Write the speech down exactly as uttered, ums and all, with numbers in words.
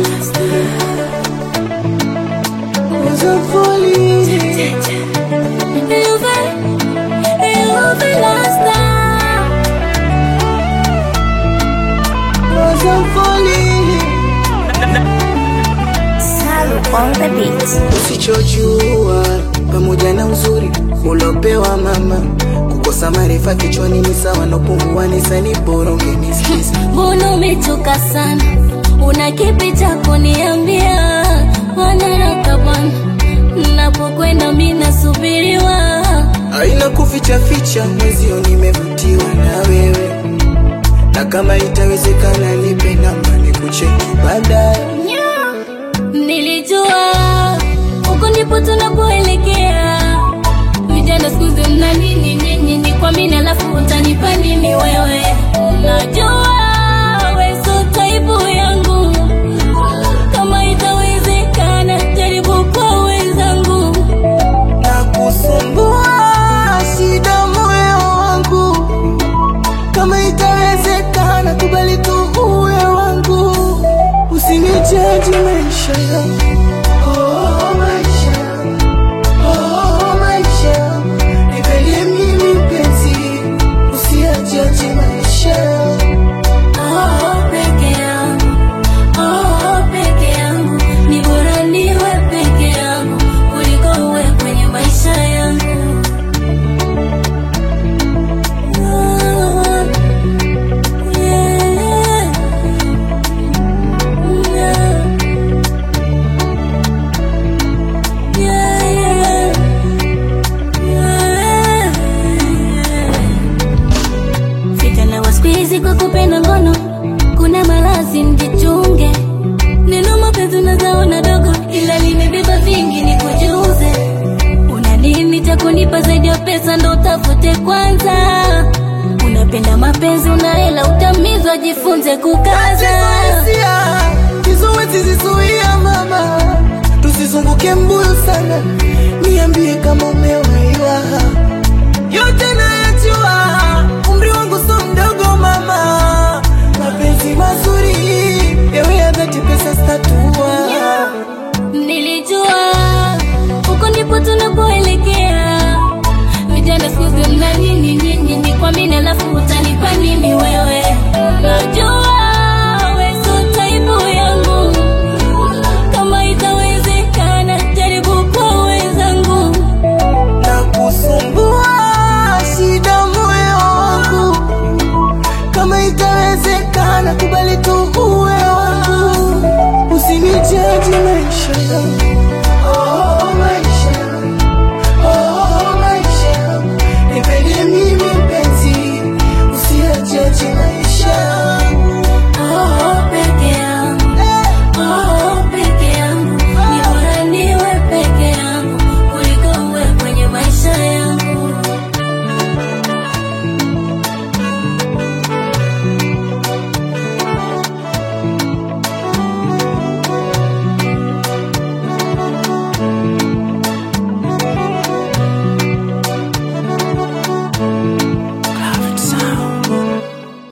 Wasn't falling. You've you've lost now. Wasn't falling. Salu on the beat. Usichojua pamoja na uzuri ulopewa mama, kukosa maarifa kichwani ni sawa na upungufu ni sani bora ungenisikiza. Mbona umechoka sana? Una kipi cha kuniambia? Wanaraka bwana, napokwenda mimi nasubiriwa. Haina kuficha ficha, mwezio nimevutiwa na wewe, na kama itawezekana nipe namba nikucheki baadaye. Nilijua huko ndipo tunapoelekea. Vijana siku hizi mna nini nini ni kwa mimi alafu utanipa nini wewe? Unajua wewe sio type yangu. Kama itawezekana jaribu kwa wenzangu. Na kusumbua shida moyo wangu, kama itawezekana kubali tu uwe wangu. Usinijaji maisha yangu. Oh maisha, oh maisha, nipende mimi penzi, usijaji maisha yangu. Oh peke yangu, oh peke yangu, ni bora niwe peke yangu kuliko uwe kwenye maisha yangu. Oh, yeah, yeah, yeah, yeah, yeah. Vijana wa siku hizi kwa kupenda ngono, kuna malazi mjichunge. Neno mapenzi unazaona dogo, ila limebeba vingi ni kujuze. Una nini cha kunipa zaidi ya pesa ndo utafute kwanza. Unapenda mapenzi una hela utamizwa, jifunze kukaza. Kizuizi zizuia mama, tusizunguke mbuyu sana. Niambie kama umewaiwa, yote nayajua, umri wangu so mdogo mama. Mapenzi mazuri yawe ya dhati, pesa statua. Nilijua huko ndipo tunapoelekea. Vijana siku hizi mna nini nini ni kwa mimi alafu utanipa nini wewe? Unajua wewe sio type yangu. Kama itawezekana jaribu kwa wenzangu. Na kusumbua shida moyo wangu, kama itawezekana kubali tu uwe wangu. Usinijaji maisha yangu.